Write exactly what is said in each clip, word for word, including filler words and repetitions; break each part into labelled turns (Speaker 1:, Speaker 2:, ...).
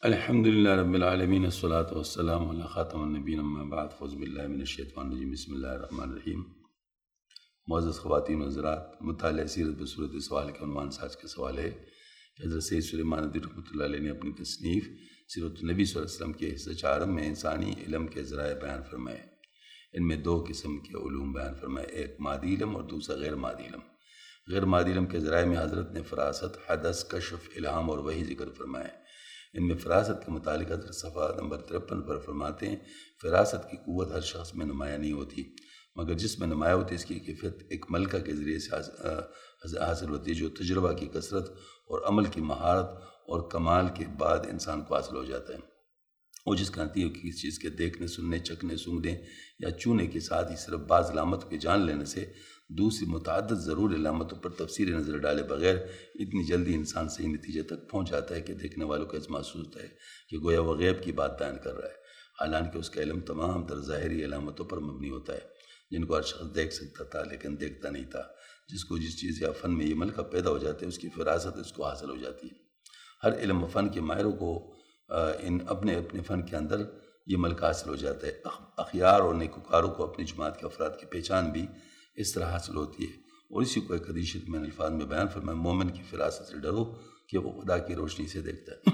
Speaker 1: الحمد للہ رب العالمین والصلاة والسلام علی خاتم النبیین اما بعد فاعوذ باللہ من الشیطان الرجیم بسم اللہ الرحمن الرحیم۔ معزز خواتین و حضرات، مطالعہ سیرت بصورت سوال کے عنوان سے آج کا سوال ہے کہ حضرت سید سلیمان ندوی رحمۃ اللہ علیہ نے اپنی تصنیف سیرت النبی صلی اللہ علیہ وسلم کے حصہ چارم میں انسانی علم کے ذرائع بیان فرمائے۔ ان میں دو قسم کے علوم بیان فرمائے، ایک مادی علم اور دوسرا غیر مادی علم۔ غیر مادی علم کے ذرائع میں حضرت نے فراست، حدث، کشف، الہام اور وحی ذکر فرمائے۔ ان میں فراست کے متعلق حضرت صفحہ نمبر ترپن پر فرماتے ہیں، فراست کی قوت ہر شخص میں نمایاں نہیں ہوتی، مگر جس میں نمایاں ہوتی اس کی کیفیت ایک ملکہ کے ذریعے سے حاصل ہوتی ہے، جو تجربہ کی کثرت اور عمل کی مہارت اور کمال کے بعد انسان کو حاصل ہو جاتا ہے۔ وہ جس کا نتیجہ کسی چیز کے دیکھنے، سننے، چکھنے، سونگھنے یا چھونے کے ساتھ ہی صرف بعض علامتوں کے جان لینے سے دوسری متعدد ضرور علامتوں پر تفصیلی نظر ڈالے بغیر اتنی جلدی انسان صحیح نتیجے تک پہنچ جاتا ہے کہ دیکھنے والوں کو ایسا محسوس ہوتا ہے کہ گویا وہ غیب کی بات بیان کر رہا ہے، حالانکہ اس کا علم تمام تر ظاہری علامتوں پر مبنی ہوتا ہے جن کو ہر شخص دیکھ سکتا تھا لیکن دیکھتا نہیں تھا۔ جس کو جس چیز یا فن میں یہ ملکہ پیدا ہو جاتے ہے اس کی فراست اس کو حاصل ہو جاتی ہے۔ ہر علم و فن کے ماہروں کو ان اپنے اپنے فن کے اندر یہ ملکہ حاصل ہو جاتا ہے۔ اخیار اور نیکوکاروں کو اپنی جماعت کے افراد کی پہچان بھی اس طرح حاصل ہوتی ہے، اور اسی کو ایک حدیث میں الفاظ میں بیان فرمایا، مومن کی فراست سے ڈرو کہ وہ خدا کی روشنی سے دیکھتا ہے۔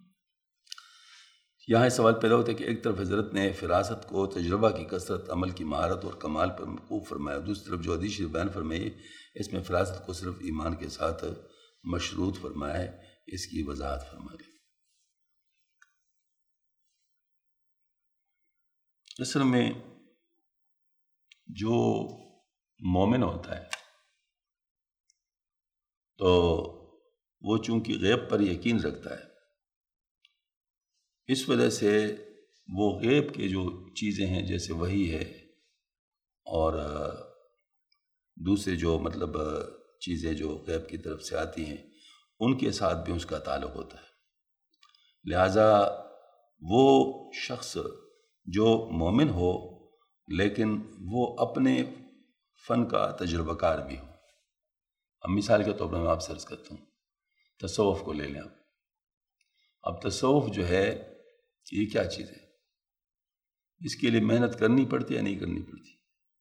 Speaker 1: یہاں سوال پیدا ہوتا ہے کہ ایک طرف حضرت نے فراست کو تجربہ کی کثرت، عمل کی مہارت اور کمال پر موقوف فرمایا، دوسری طرف جو حدیث بیان فرمائی اس میں فراست کو صرف ایمان کے ساتھ مشروط فرمایا ہے، اس کی وضاحت فرما دیں۔ اصل میں جو مومن ہوتا ہے تو وہ چونکہ غیب پر یقین رکھتا ہے، اس وجہ سے وہ غیب کے جو چیزیں ہیں جیسے وحی ہے اور دوسرے جو مطلب چیزیں جو غیب کی طرف سے آتی ہیں ان کے ساتھ بھی اس کا تعلق ہوتا ہے۔ لہٰذا وہ شخص جو مومن ہو لیکن وہ اپنے فن کا تجربہ کار بھی ہو۔ اب مثال کے طور پر میں آپ سے عرض کرتا ہوں، تصوف کو لے لیں آپ۔ اب تصوف جو ہے یہ کیا چیز ہے؟ اس کے لیے محنت کرنی پڑتی ہے یا نہیں کرنی پڑتی؟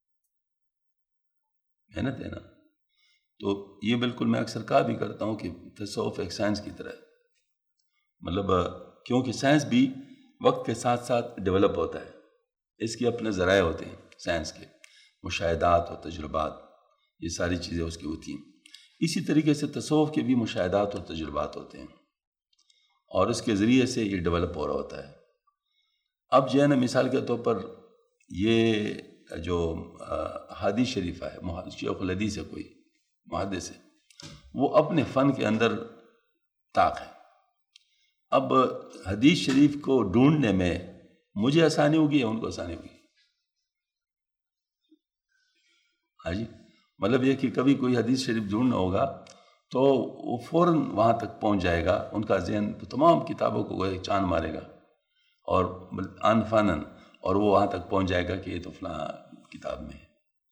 Speaker 1: محنت ہے نا۔ تو یہ بالکل میں اکثر کہا بھی کرتا ہوں کہ تصوف ایک سائنس کی طرح ہے، مطلب کیونکہ سائنس بھی وقت کے ساتھ ساتھ ڈیولپ ہوتا ہے، اس کے اپنے ذرائع ہوتے ہیں، سائنس کے مشاہدات اور تجربات، یہ ساری چیزیں اس کی ہوتی ہیں۔ اسی طریقے سے تصوف کے بھی مشاہدات اور تجربات ہوتے ہیں اور اس کے ذریعے سے یہ ڈیولپ ہو رہا ہوتا ہے۔ اب جو ہے نا مثال کے طور پر یہ جو حدیث شریفہ ہے، شیخ الحدیث ہے کوئی محدث ہے، وہ اپنے فن کے اندر طاق ہے۔ اب حدیث شریف کو ڈھونڈنے میں مجھے آسانی ہوگی یا ان کو آسانی ہوگی؟ ہاں جی، مطلب یہ کہ کبھی کوئی حدیث شریف ڈھونڈنا ہوگا تو وہ فوراً وہاں تک پہنچ جائے گا، ان کا ذہن تمام کتابوں کو چاند مارے گا اور آن فانن، اور وہ وہاں تک پہنچ جائے گا کہ یہ تو فلاں کتاب میں ہے،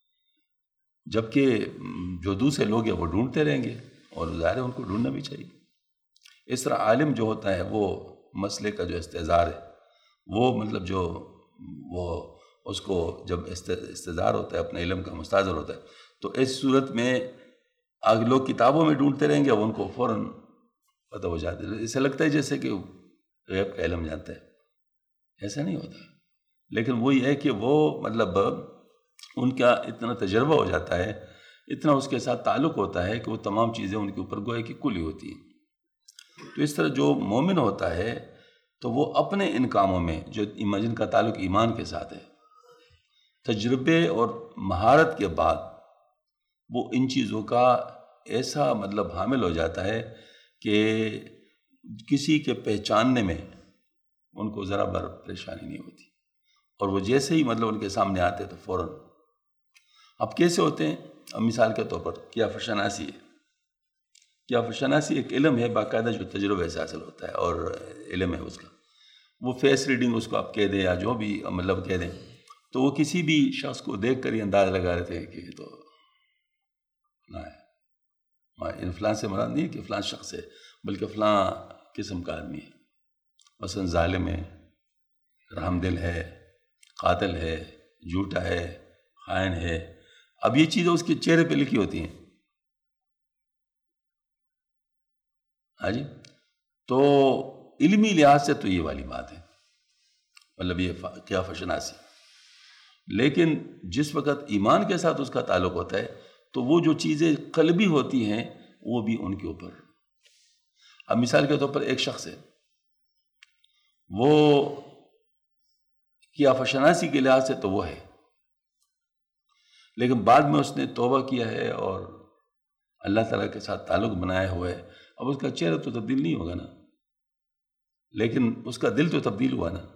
Speaker 1: جبکہ جو دوسرے لوگ ہیں وہ ڈھونڈتے رہیں گے اور ظاہر ہے ان کو ڈھونڈنا بھی چاہیے۔ اس طرح عالم جو ہوتا ہے وہ مسئلے کا جو استحضار ہے وہ مطلب جو وہ اس کو جب استحضار ہوتا ہے، اپنے علم کا مستحضر ہوتا ہے، تو اس صورت میں آگے لوگ کتابوں میں ڈھونڈتے رہیں گے، ان کو فوراً پتہ ہو جاتا ہے۔ اسے لگتا ہے جیسے کہ غیب کا علم جانتا ہے، ایسا نہیں ہوتا، لیکن وہی ہے کہ وہ مطلب ان کا اتنا تجربہ ہو جاتا ہے، اتنا اس کے ساتھ تعلق ہوتا ہے کہ وہ تمام چیزیں ان کے اوپر گویا کہ کلی ہوتی ہیں۔ تو اس طرح جو مومن ہوتا ہے تو وہ اپنے ان کاموں میں جو جن کا تعلق ایمان کے ساتھ ہے، تجربے اور مہارت کے بعد وہ ان چیزوں کا ایسا مطلب حامل ہو جاتا ہے کہ کسی کے پہچاننے میں ان کو ذرا بر پریشانی نہیں ہوتی، اور وہ جیسے ہی مطلب ان کے سامنے آتے تو فوراً۔ اب کیسے ہوتے ہیں؟ اب مثال کے طور پر کیافہ شناسی ہے۔ کیافہ شناسی ایک علم ہے باقاعدہ جو تجربے سے حاصل ہوتا ہے اور علم ہے اس کا، وہ فیس ریڈنگ اس کو آپ کہہ دیں یا جو بھی مطلب کہہ دیں، تو وہ کسی بھی شخص کو دیکھ کر یہ انداز لگا رہے تھے کہ یہ تو فلاں ہے، فلاں سے مراد نہیں ہے کہ فلاں شخص ہے بلکہ فلاں قسم کا آدمی ہے۔ مثلا ظالم ہے، رحم دل ہے، قاتل ہے، جھوٹا ہے، خائن ہے، اب یہ چیزیں اس کے چہرے پہ لکھی ہوتی ہیں. ہاں جی، تو علمی لحاظ سے تو یہ والی بات ہے، مطلب یہ کیا فشناسی. لیکن جس وقت ایمان کے ساتھ اس کا تعلق ہوتا ہے تو وہ جو چیزیں قلبی ہوتی ہیں وہ بھی ان کے اوپر. اب مثال کے طور پر ایک شخص ہے، وہ کیا فشناسی کے لحاظ سے تو وہ ہے، لیکن بعد میں اس نے توبہ کیا ہے اور اللہ تعالیٰ کے ساتھ تعلق بنایا ہوا ہے. اب اس کا چہرہ تو تبدیل نہیں ہوگا نا، لیکن اس کا دل تو تبدیل ہوا نا.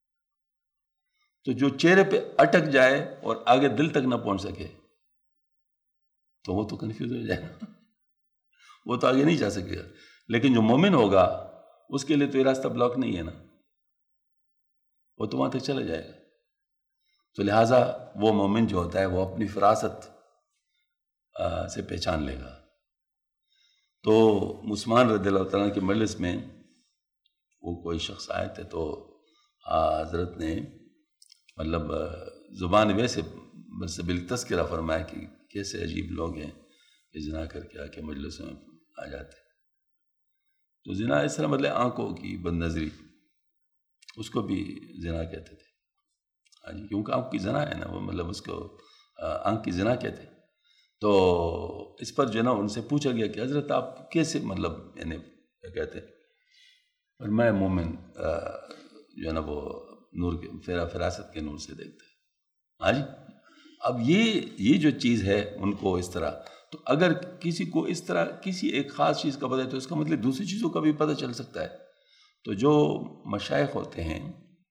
Speaker 1: تو جو چہرے پہ اٹک جائے اور آگے دل تک نہ پہنچ سکے تو وہ تو کنفیوز ہو جائے گا، وہ تو آگے نہیں جا سکے گا. لیکن جو مومن ہوگا اس کے لیے تو یہ راستہ بلاک نہیں ہے نا، وہ تو وہاں تک چلا جائے گا. تو لہٰذا وہ مومن جو ہوتا ہے وہ اپنی فراست سے پہچان لے گا. تو عثمان رضی اللہ تعالیٰ کے مجلس میں وہ کوئی شخص آئے تھے تو حضرت نے مطلب زبان ویسے بس بالتذکرہ فرمایا کہ کیسے عجیب لوگ ہیں کہ زنا کر کے آ کے مجلس میں آ جاتے. تو زنا اس طرح مطلب آنکھوں کی بد نظری، اس کو بھی زنا کہتے تھے. ہاں جی، کیونکہ آنکھ کی زنا ہے نا، وہ مطلب اس کو آنکھ کی زنا کہتے. تو اس پر جو ہے نا ان سے پوچھا گیا کہ حضرت آپ کیسے مطلب یعنی کیا کہتے ہیں، اور میں مومن جو ہے نا وہ نور کے فیرا فراست کے نور سے دیکھتے ہیں. ہاں جی، اب یہ یہ جو چیز ہے ان کو اس طرح. تو اگر کسی کو اس طرح کسی ایک خاص چیز کا پتہ ہے تو اس کا مطلب دوسری چیزوں کا بھی پتہ چل سکتا ہے. تو جو مشائخ ہوتے ہیں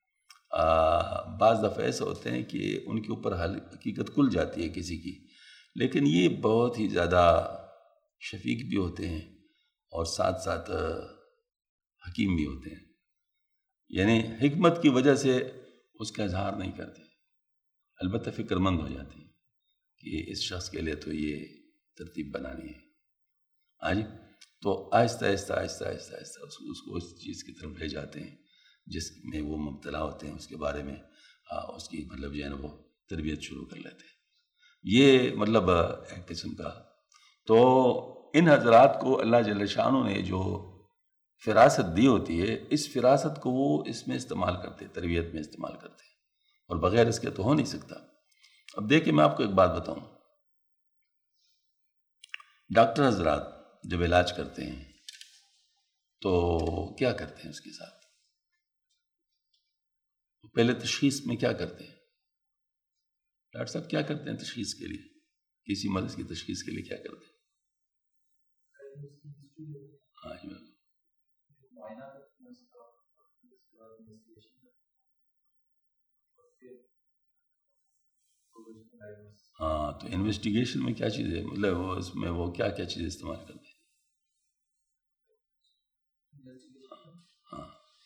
Speaker 1: بعض دفعہ ایسے ہوتے ہیں کہ ان کے اوپر حقیقت کھل جاتی ہے کسی کی، لیکن یہ بہت ہی زیادہ شفیق بھی ہوتے ہیں اور ساتھ ساتھ حکیم بھی ہوتے ہیں. یعنی حکمت کی وجہ سے اس کا اظہار نہیں کرتے، البتہ فکر مند ہو جاتے ہیں کہ اس شخص کے لیے تو یہ ترتیب بنانی ہے. ہاں جی، تو آہستہ آہستہ آہستہ آہستہ آہستہ اس کو اس کو اس چیز کی طرف لے جاتے ہیں جس میں وہ مبتلا ہوتے ہیں، اس کے بارے میں اس کی مطلب جو ہے نا وہ تربیت شروع کر لیتے ہیں. یہ مطلب ایک قسم کا. تو ان حضرات کو اللہ جل شانہ نے جو فراست دی ہوتی ہے، اس فراست کو وہ اس میں استعمال کرتے، تربیت میں استعمال کرتے ہیں، اور بغیر اس کے تو ہو نہیں سکتا. اب دیکھیں میں آپ کو ایک بات بتاؤں، ڈاکٹر حضرات جب علاج کرتے ہیں تو کیا کرتے ہیں اس کے ساتھ؟ پہلے تشخیص میں کیا کرتے ہیں؟ ڈاکٹر صاحب کیا کرتے ہیں تشخیص کے لیے؟ کسی مرض کی تشخیص کے لیے کیا کرتے ہیں؟ ہاں جی، ہاں. تو انویسٹیگیشن میں کیا چیز ہے، مطلب وہ اس میں وہ کیا کیا چیز استعمال کرتے ہیں؟ ہاں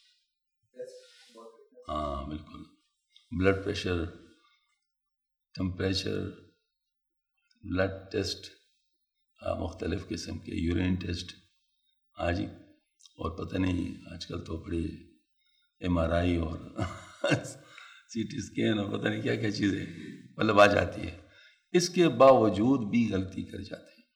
Speaker 1: ہاں بالکل. Blood pressure, temperature, blood test, مختلف قسم کے یورین ٹیسٹ. ہاں جی، اور پتہ نہیں آج کل تو بڑی ایم آر آئی اور سی ٹی اسکین اور پتہ نہیں کیا کیا چیزیں مطلب آ جاتی ہے. اس کے باوجود بھی غلطی کر جاتے ہیں،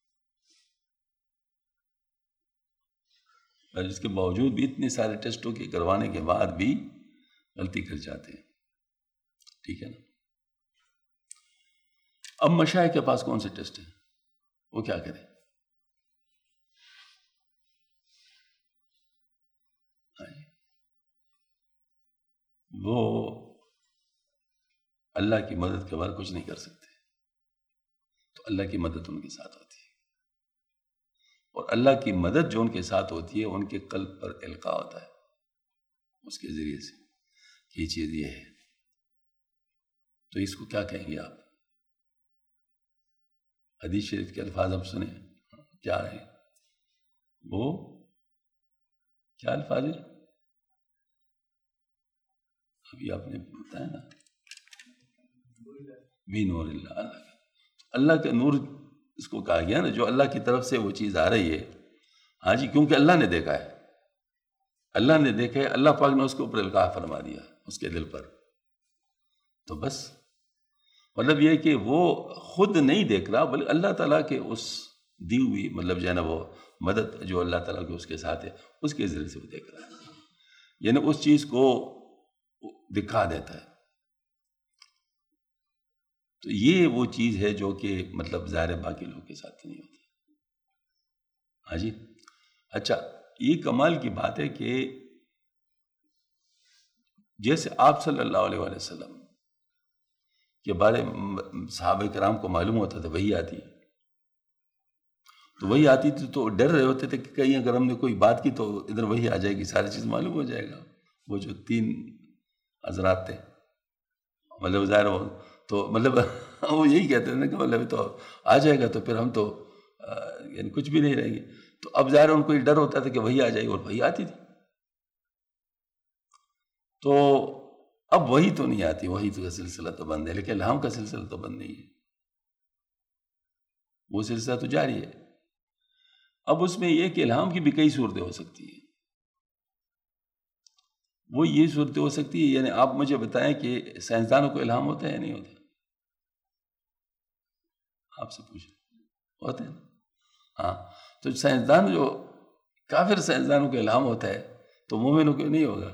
Speaker 1: اور اس کے باوجود بھی اتنے سارے ٹیسٹوں کے کروانے کے بعد بھی غلطی کر جاتے ہیں. ٹھیک ہے نا. اب مشائخ کے پاس کون سے ٹیسٹ ہیں، وہ کیا کریں؟ وہ اللہ کی مدد کے بعد کچھ نہیں کر سکتے. تو اللہ کی مدد ان کے ساتھ ہوتی ہے، اور اللہ کی مدد جو ان کے ساتھ ہوتی ہے ان کے قلب پر القاء ہوتا ہے اس کے ذریعے سے کہ یہ چیز یہ ہے. تو اس کو کیا کہیں گے آپ؟ حدیث شریف کے الفاظ اب سنیں کیا ہیں وہ، کیا الفاظ ہیں ابھی آپ نے بتایا نا، بھی نور اللہ، اللہ اللہ کا نور اس کو کہا گیا نا، جو اللہ کی طرف سے وہ چیز آ رہی ہے. ہاں جی، کیونکہ اللہ نے دیکھا ہے، اللہ نے دیکھا ہے، اللہ پاک نے اس کے اوپر القاء فرما دیا اس کے دل پر، تو بس مطلب یہ کہ وہ خود نہیں دیکھ رہا بلکہ اللہ تعالیٰ کے اس دی ہوئی مطلب جو ہے نا وہ مدد جو اللہ تعالیٰ کے اس کے ساتھ ہے اس کے ذریعے سے وہ دیکھ رہا ہے، یعنی اس چیز کو دکھا دیتا ہے۔ تو یہ وہ چیز ہے جو کہ مطلب ظاہر باقی لوگوں کے ساتھ نہیں ہوتی۔ ہاں جی، اچھا یہ کمال کی بات ہے کہ جیسے آپ صلی اللہ علیہ وآلہ وسلم کے بارے صحابہ کرام کو معلوم ہوتا تھا وہی آتی، تو وہی آتی تھی تو ڈر رہے ہوتے تھے کہ کہیں اگر ہم نے کوئی بات کی تو ادھر وہی آ جائے گی، ساری چیز معلوم ہو جائے گا۔ وہ جو تین حضرات تھے مطلب ظاہر ہو تو مطلب وہ یہی کہتے تھے کہ مطلب تو آ جائے گا تو پھر ہم تو یعنی کچھ بھی نہیں رہیں گے، تو اب ظاہر ان کو یہ ڈر ہوتا تھا کہ وہی آ جائے گی، اور وہی آتی تھی۔ تو اب وہی تو نہیں آتی، وہی تو کا سلسلہ تو بند ہے، لیکن الہام کا سلسلہ تو بند نہیں ہے، وہ سلسلہ تو جاری ہے۔ اب اس میں یہ کہ الہام کی بھی کئی صورتیں ہو سکتی ہیں، وہ یہ صورتیں ہو سکتی ہے، یعنی آپ مجھے بتائیں کہ سائنسدانوں کو الہام ہوتا ہے یا نہیں ہوتا؟ آپ سے پوچھیں، ہوتا ہے نا؟ ہاں، تو سائنسدان جو کافر سائنسدانوں کو الہام ہوتا ہے تو مومنوں کو نہیں ہوگا۔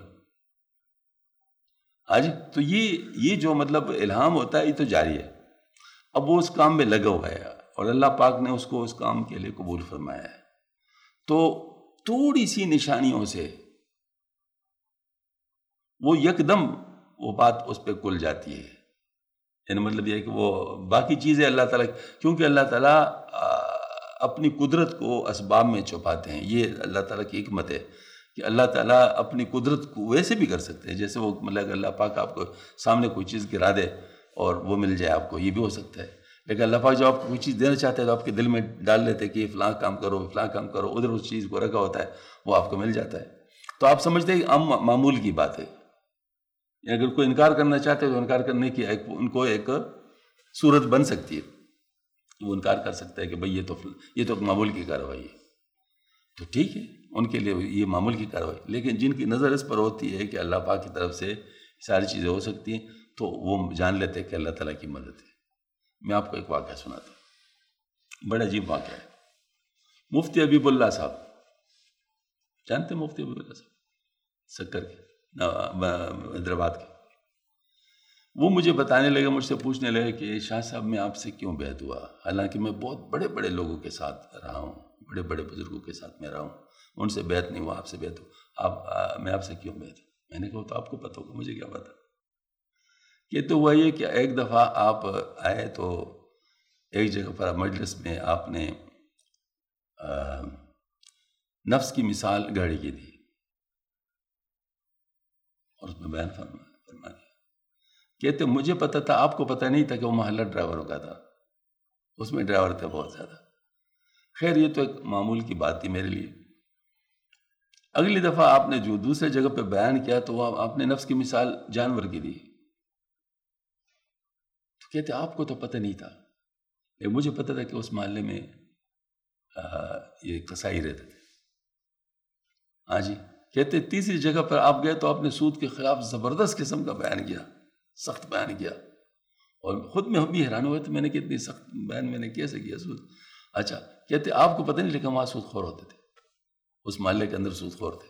Speaker 1: آج تو یہ یہ جو مطلب الہام ہوتا ہے یہ تو جاری ہے، اب وہ اس کام میں لگا ہوا ہے اور اللہ پاک نے اس کو اس کام کے لیے قبول فرمایا ہے، تو تھوڑی سی نشانیوں سے وہ یکدم وہ بات اس پہ کھل جاتی ہے، یعنی مطلب یہ کہ وہ باقی چیزیں اللہ تعالیٰ، کیونکہ اللہ تعالیٰ اپنی قدرت کو اسباب میں چھپاتے ہیں، یہ اللہ تعالیٰ کی حکمت ہے کہ اللہ تعالیٰ اپنی قدرت کو ویسے بھی کر سکتے ہیں، جیسے وہ مطلب اللہ پاک آپ کو سامنے کوئی چیز گرا دے اور وہ مل جائے آپ کو، یہ بھی ہو سکتا ہے، لیکن اللہ پاک جب آپ کو کوئی چیز دینا چاہتے ہیں تو آپ کے دل میں ڈال لیتے کہ فلاں کام کرو فلاں کام کرو، ادھر اس چیز کو رکھا ہوتا ہے وہ آپ کو مل جاتا ہے، تو آپ سمجھتے ہیں کہ عام معمول کی بات ہے، اگر کوئی انکار کرنا چاہتے ہیں تو انکار کرنے کی ایک ان کو ایک صورت بن سکتی ہے، وہ انکار کر سکتا ہے کہ بھئی یہ تو یہ تو معمول کی کارروائی ہے، تو ٹھیک ہے ان کے لیے یہ معمول کی کارروائی، لیکن جن کی نظر اس پر ہوتی ہے کہ اللہ پاک کی طرف سے ساری چیزیں ہو سکتی ہیں تو وہ جان لیتے ہیں کہ اللہ تعالیٰ کی مدد ہے۔ میں آپ کو ایک واقعہ سناتا ہوں، بڑا عجیب واقعہ ہے۔ مفتی حبیب اللہ صاحب، جانتے ہیں مفتی حبیب اللہ صاحب سکر کے حیدرآباد کے، وہ مجھے بتانے لگے، مجھ سے پوچھنے لگے کہ شاہ صاحب میں آپ سے کیوں بیعت ہوا، حالانکہ میں بہت بڑے بڑے لوگوں کے ساتھ رہا ہوں، بڑے بڑے بزرگوں کے ساتھ میں رہا ہوں، ان سے بیعت نہیں ہوا، آپ سے بیعت ہوا، آپ میں آپ سے کیوں بیعت ہوں؟ میں نے کہا تو آپ کو پتہ ہوگا، مجھے کیا پتا۔ کہتے ہوا یہ کہ ایک دفعہ آپ آئے تو ایک جگہ پر مجلس میں آپ نے نفس کی مثال گاڑی کی تھی اور اس میں بیان فرما دیا۔ کہتے مجھے پتہ تھا، آپ کو پتہ نہیں تھا کہ وہ محلہ ڈرائیوروں کا تھا، اس میں ڈرائیور تھے بہت زیادہ۔ خیر یہ تو ایک معمول کی بات تھی میرے لیے۔ اگلی دفعہ آپ نے جو دوسرے جگہ پہ بیان کیا تو وہ آپ نے نفس کی مثال جانور کی دی، تو کہتے آپ کو تو پتہ نہیں تھا، لیکن مجھے پتہ تھا کہ اس محلے میں یہ قصائی رہتے تھے۔ ہاں جی، کہتے تیسری جگہ پر آپ گئے تو آپ نے سود کے خلاف زبردست قسم کا بیان کیا، سخت بیان کیا، اور خود میں ہم بھی حیران ہوئے تھے، میں نے کہ اتنی سخت بیان میں نے کیسے کیا سود؟ اچھا، کہتے آپ کو پتہ نہیں لیکن وہاں سود خور ہوتے تھے، اس محلے کے اندر سود خور تھے۔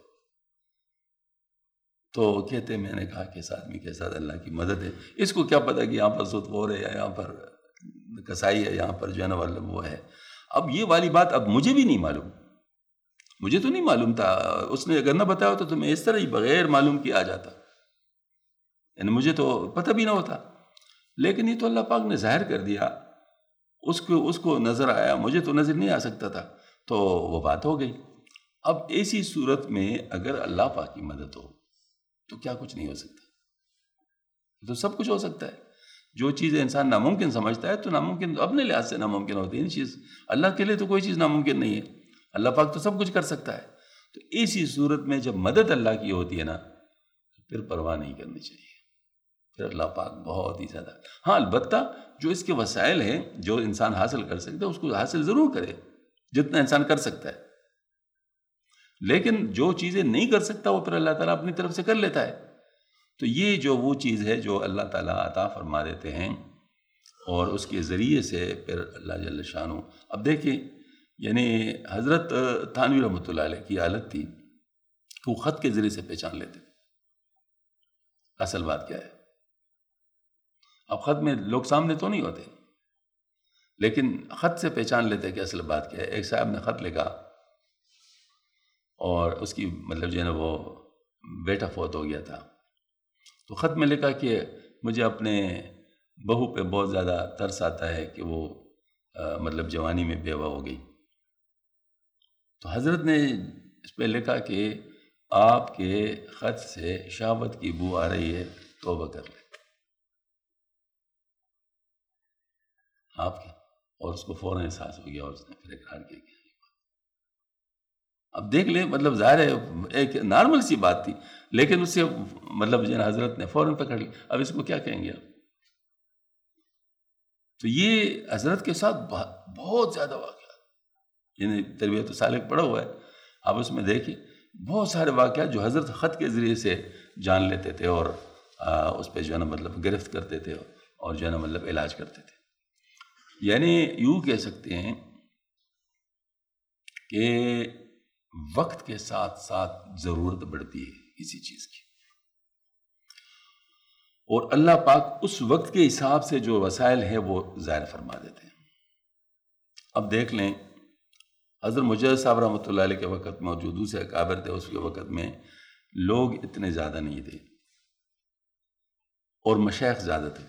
Speaker 1: تو کہتے میں نے کہا کہ اس آدمی کے ساتھ اللہ کی مدد ہے، اس کو کیا پتہ کہ یہاں پر سود خور ہے یا یہاں پر کسائی ہے، یہاں پر جو ہے نا وہ ہے۔ اب یہ والی بات اب مجھے بھی نہیں معلوم، مجھے تو نہیں معلوم تھا، اس نے اگر نہ بتایا ہوتا تو میں اس طرح ہی بغیر معلوم کیا آ جاتا، یعنی مجھے تو پتہ بھی نہ ہوتا، لیکن یہ تو اللہ پاک نے ظاہر کر دیا، اس کو اس کو نظر آیا، مجھے تو نظر نہیں آ سکتا تھا، تو وہ بات ہو گئی۔ اب ایسی صورت میں اگر اللہ پاک کی مدد ہو تو کیا کچھ نہیں ہو سکتا، تو سب کچھ ہو سکتا ہے۔ جو چیز انسان ناممکن سمجھتا ہے تو ناممکن اپنے لحاظ سے ناممکن ہوتی ہے چیز، اللہ کے لیے تو کوئی چیز ناممکن نہیں ہے، اللہ پاک تو سب کچھ کر سکتا ہے۔ تو ایسی صورت میں جب مدد اللہ کی ہوتی ہے نا تو پھر پرواہ نہیں کرنی چاہیے، پھر اللہ پاک بہت ہی زیادہ۔ ہاں البتہ جو اس کے وسائل ہیں جو انسان حاصل کر سکتا ہے اس کو حاصل ضرور کرے جتنا انسان کر سکتا ہے، لیکن جو چیزیں نہیں کر سکتا وہ پھر اللہ تعالیٰ اپنی طرف سے کر لیتا ہے. تو یہ جو وہ چیز ہے جو اللہ تعالیٰ عطا فرما دیتے ہیں اور اس کے ذریعے سے پھر اللہ جل شانہ. اب دیکھیں یعنی حضرت تھانوی رحمۃ اللہ علیہ کی حالت تھی کہ وہ خط کے ذریعے سے پہچان لیتے تھے اصل بات کیا ہے. اب خط میں لوگ سامنے تو نہیں ہوتے لیکن خط سے پہچان لیتے کہ اصل بات کیا ہے. ایک صاحب نے خط لکھا اور اس کی مطلب جو ہے نا وہ بیٹا فوت ہو گیا تھا. تو خط میں لکھا کہ مجھے اپنے بہو پہ بہت زیادہ ترس آتا ہے کہ وہ آ, مطلب جوانی میں بیوہ ہو گئی. تو حضرت نے اس پہ لکھا کہ آپ کے خط سے شہوت کی بو آ رہی ہے، توبہ کر لیں آپ کے. اور اس کو فوراً احساس ہو گیا اور اس نے پھر اقرار کیا کہ اب دیکھ لیں مطلب ظاہر ہے ایک نارمل سی بات تھی لیکن اس سے مطلب جو حضرت نے فوراً پکڑ لی. اب اس کو کیا کہیں گے آپ؟ تو یہ حضرت کے ساتھ بہت زیادہ واقعات، یعنی تربیت سالک پڑھا ہوا ہے آپ اس میں دیکھیں بہت سارے واقعات جو حضرت خط کے ذریعے سے جان لیتے تھے اور اس پہ جو ہے نا مطلب گرفت کرتے تھے اور جو ہے نا مطلب علاج کرتے تھے. یعنی یوں کہہ سکتے ہیں کہ وقت کے ساتھ ساتھ ضرورت بڑھتی ہے کسی چیز کی اور اللہ پاک اس وقت کے حساب سے جو وسائل ہیں وہ ظاہر فرما دیتے ہیں. اب دیکھ لیں حضرت مجدد صاحب رحمۃ اللہ علیہ کے وقت میں جو دوسرے اکابر تھے اس کے وقت میں لوگ اتنے زیادہ نہیں تھے اور مشائخ زیادہ تھے،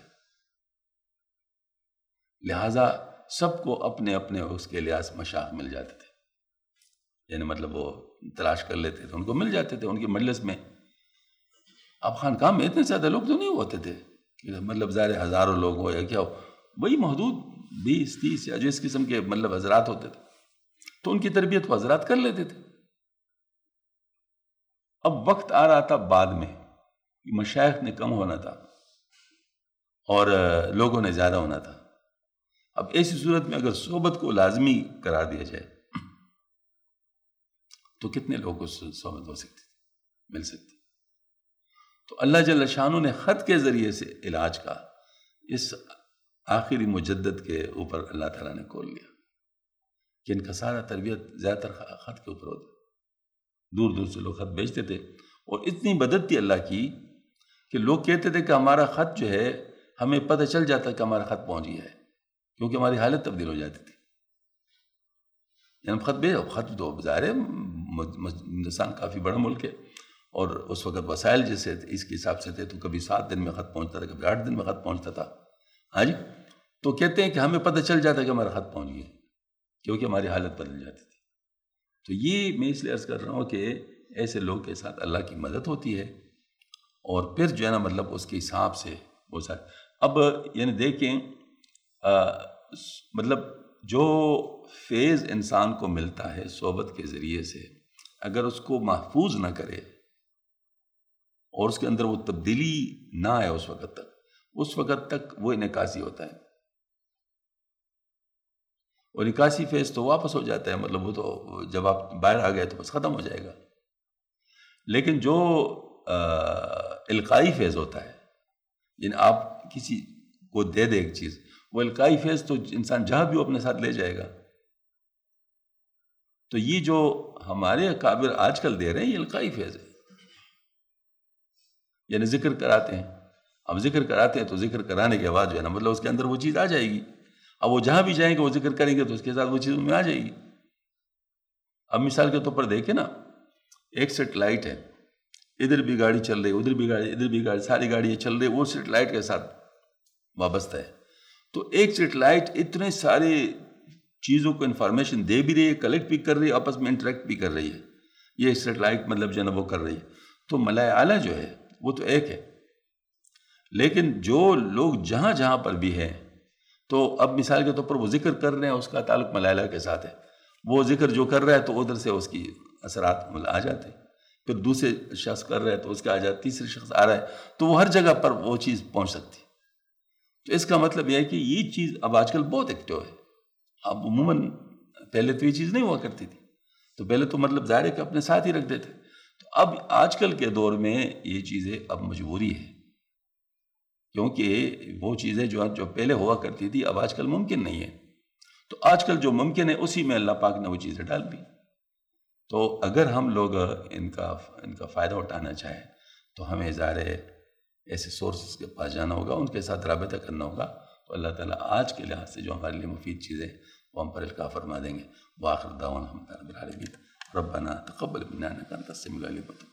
Speaker 1: لہٰذا سب کو اپنے اپنے اس کے لحاظ مشائخ مل جاتے تھے. یعنی مطلب وہ تلاش کر لیتے تھے، ان کو مل جاتے تھے ان کی مجلس میں. اب خانقاہ میں اتنے زیادہ لوگ تو نہیں ہوتے تھے کہ مطلب ظاہر ہزاروں لوگ ہو یا کیا ہو، وہی محدود بیس تیس یا جس قسم کے مطلب حضرات ہوتے تھے تو ان کی تربیت وہ حضرات کر لیتے تھے. اب وقت آ رہا تھا بعد میں مشائخ نے کم ہونا تھا اور لوگوں نے زیادہ ہونا تھا. اب ایسی صورت میں اگر صحبت کو لازمی قرار دیا جائے تو کتنے لوگوں کو صحبت ہو سکتی مل سکتی. تو اللہ جل شانہ نے خط کے ذریعے سے علاج کا اس آخری مجدد کے اوپر اللہ تعالیٰ نے کھول لیا کہ ان کا سارا تربیت زیادہ تر خط کے اوپر ہوتا. دور دور سے لوگ خط بھیجتے تھے اور اتنی مدد تھی اللہ کی کہ لوگ کہتے تھے کہ ہمارا خط جو ہے ہمیں پتہ چل جاتا کہ ہمارا خط پہنچ گیا ہے کیونکہ ہماری حالت تبدیل ہو جاتی تھی. یعنی خط بھیجو، خط تو ظاہر ہے ہندوستان کافی بڑا ملک ہے اور اس وقت وسائل جیسے اس کے حساب سے تھے تو کبھی سات دن میں خط پہنچتا تھا، کبھی آٹھ دن میں خط پہنچتا تھا. ہاں جی، تو کہتے ہیں کہ ہمیں پتہ چل جاتا کہ ہمارا خط پہنچ گیا کیونکہ ہماری حالت بدل جاتی تھی. تو یہ میں اس لیے عرض کر رہا ہوں کہ ایسے لوگ کے ساتھ اللہ کی مدد ہوتی ہے اور پھر جو ہے نا مطلب اس کے حساب سے وہ سارے. اب یعنی دیکھیں آ, مطلب جو فیض انسان کو ملتا ہے صحبت کے ذریعے سے اگر اس کو محفوظ نہ کرے اور اس کے اندر وہ تبدیلی نہ آئے اس وقت تک اس وقت تک وہ انعکاسی ہوتا ہے اور نکاسی فیض تو واپس ہو جاتا ہے. مطلب وہ تو جب آپ باہر آ گئے تو بس ختم ہو جائے گا. لیکن جو القائی فیض ہوتا ہے یعنی آپ کسی کو دے دے ایک چیز، وہ القائی فیض تو انسان جہاں بھی وہ اپنے ساتھ لے جائے گا. تو یہ جو ہمارے اکابر آج کل دے رہے ہیں یہ القائی فیض ہے. یعنی ذکر کراتے ہیں، اب ذکر کراتے ہیں تو ذکر کرانے کے بعد جو ہے نا مطلب اس کے اندر وہ چیز آ جائے گی. اب وہ جہاں بھی جائیں گے وہ ذکر کریں گے تو اس کے ساتھ وہ چیز میں آ جائے گی. اب مثال کے طور پر دیکھیں نا، ایک سیٹ لائٹ ہے، ادھر بھی گاڑی چل رہی، ادھر بھی گاڑی، ادھر بھی گاڑی، ساری گاڑی چل رہی، وہ سیٹ لائٹ کے ساتھ وابستہ ہے. تو ایک سیٹ لائٹ اتنے سارے چیزوں کو انفارمیشن دے بھی رہی ہے، کلیکٹ بھی کر رہی ہے، آپس میں انٹریکٹ بھی کر رہی ہے. یہ سیٹ لائٹ مطلب جو ہے نا وہ کر رہی ہے. تو ملائے اعلیٰ جو ہے وہ تو ایک ہے، لیکن جو لوگ جہاں جہاں پر بھی ہیں تو اب مثال کے طور پر وہ ذکر کر رہے ہیں، اس کا تعلق ملائلہ کے ساتھ ہے، وہ ذکر جو کر رہا ہے تو ادھر سے اس کی اثرات آ جاتے ہیں. پھر دوسرے شخص کر رہا ہے تو اس کا آ جاتا، تیسرے شخص آ رہا ہے تو وہ ہر جگہ پر وہ چیز پہنچ سکتی. تو اس کا مطلب یہ ہے کہ یہ چیز اب آج کل بہت ایکٹیو ہے. اب عموماً پہلے تو یہ چیز نہیں ہوا کرتی تھی. تو پہلے تو مطلب ظاہر ہے کہ اپنے ساتھ ہی رکھ دیتے. تو اب آج کل کے دور میں یہ چیزیں اب مجبوری ہے، کیونکہ وہ چیزیں جو جو پہلے ہوا کرتی تھی اب آج کل ممکن نہیں ہے. تو آج کل جو ممکن ہے اسی میں اللہ پاک نے وہ چیزیں ڈال دی. تو اگر ہم لوگ ان کا ان کا فائدہ اٹھانا چاہیں تو ہمیں ظاہر ہے ایسے سورسز کے پاس جانا ہوگا، ان کے ساتھ رابطہ کرنا ہوگا. تو اللہ تعالیٰ آج کے لحاظ سے جو ہمارے لیے مفید چیزیں وہ ہم پر القاء فرما دیں گے. وآخر دعوانا الحمد للہ رب العالمین. ربنا تقبل منا انک انت السمیع العلیم.